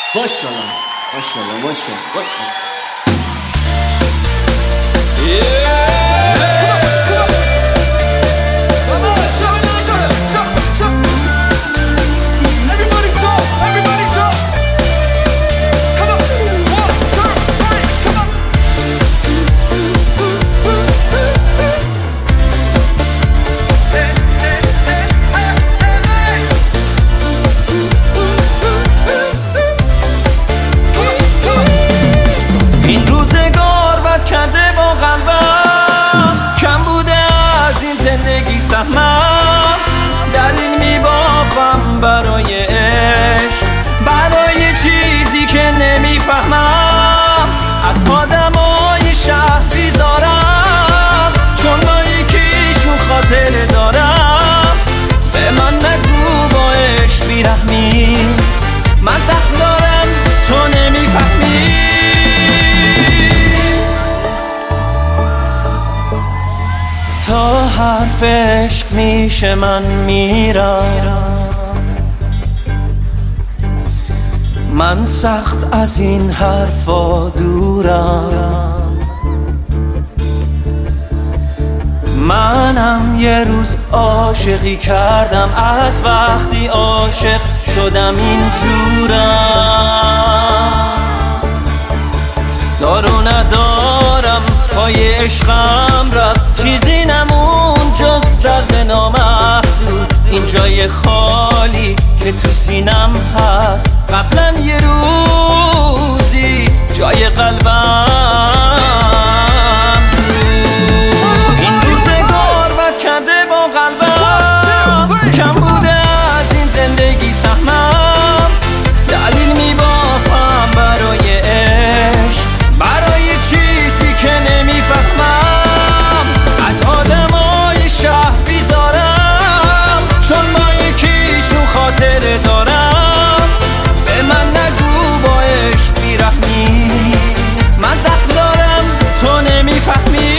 ماشاءالله ماشاءالله ماشاءالله. دلیل میبافم برای عشق، برای چیزی که نمیفهمم. از آدمای شهر بیزارم، چون با یکیشون خاطره دارم. به من نگو با عشق بیرحمی، من زخم دارم تو نمیفهمی. تا حرف عشق میشه من میرم، من سخت از این حرفا دورم. منم یه روز عاشقی کردم، از وقتی عاشق شدم اینجورم. دارو ندارم پای عشقم رفت، چیزی نمون جز درد نامحدود. این جای خالی که تو سینم هست، قبلا یه روزی جای قلبم بود. این روزگار بد کرده با قلبم، کم بوده از این زندگی سهمم. دلیل میبافم برای عشق، برای چیزی که نمیفهمم. از آدمای شهر بیزارم، چون با یکیشون خاطره دارم. به من نگو با عشق بیرحمی، من زخم دارم تو نمیفهمی.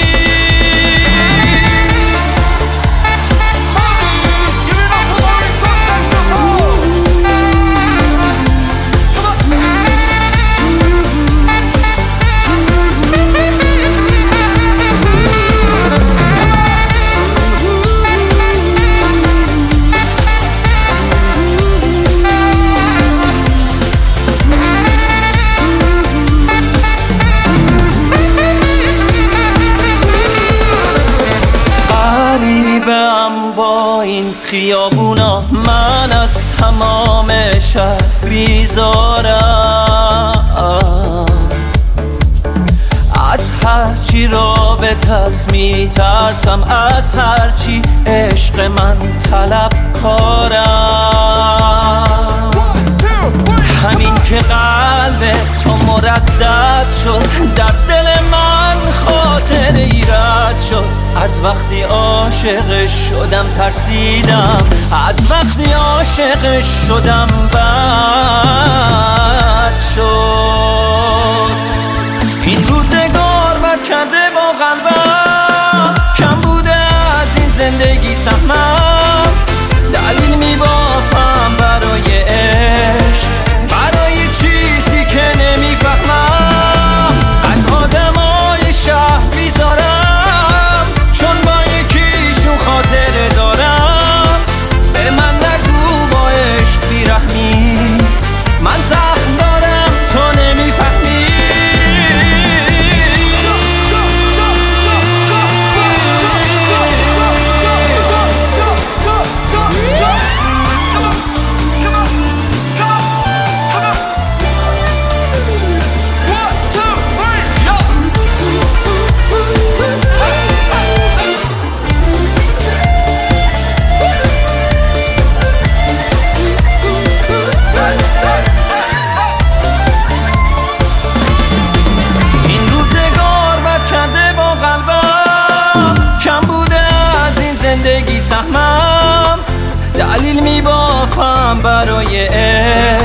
با این خیابونا من از تمام شهر بیزارم. از هرچی رابطه است میترسم، از هرچی عشق من طلبکارم. همین که قلب تو مردد شد، در دل من خاطر ایراد شد. از وقتی عاشق شدم ترسیدم، از وقتی عاشق شدم بد شد. این روزگار بد کرده با قلبم، کم بوده از این زندگی سهمم. دلیل میبافم برای عشق، برای چیزی که نمیفهمم. از آدمای شهر بیزارم، چون با یکیشون خاطره دارم. به من نگو با عشق بیرحمی، من زخم دارم تو نمیفهمی. دلیل میبافم برای